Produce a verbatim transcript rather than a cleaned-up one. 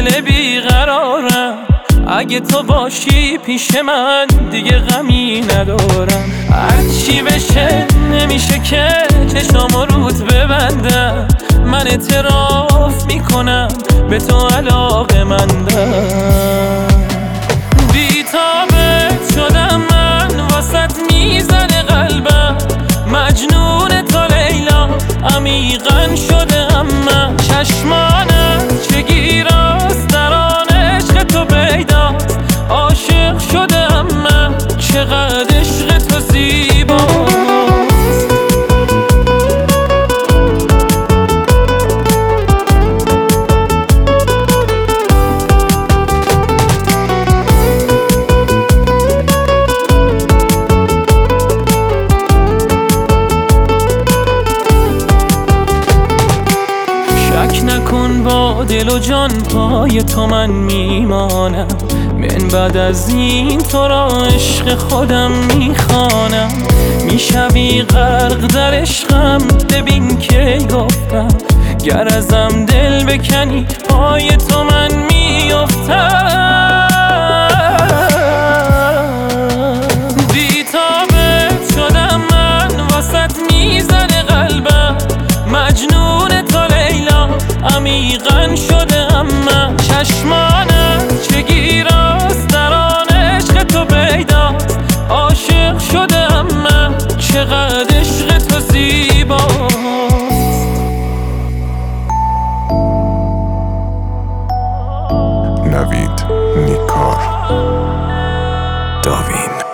دل بیقرارم، اگه تو باشی پیش من دیگه غمی ندارم. هرچی بشه نمیشه که چشامو رود ببندم، من اعتراف میکنم به تو علاقه مندم. بی‌تابت شدم من واسط میزنه قلبم، مجنون تو لیلا عمیقا شدم من. چشمانت چه گیراست در آن عشق تو پیداست، عاشق شدم من چقدر عشق تو زیباست. شک نکن با دل و جان پای تو من میمانم، من بعد از این تو را عشق خودم میخوانم. میشوی غرق در عشقم ببین که گفتم، گر ازم دل بکنی پای تو من میافتم. بی‌تابت شدم من واسط میزنه قلبم، مجنون تو لیلا عمیقا شدم من. چشمانت چه گیراست در آن عشق تو پیداست، عاشق شدم من چقدر عشق تو زیباست. نوید نیکار، داوین.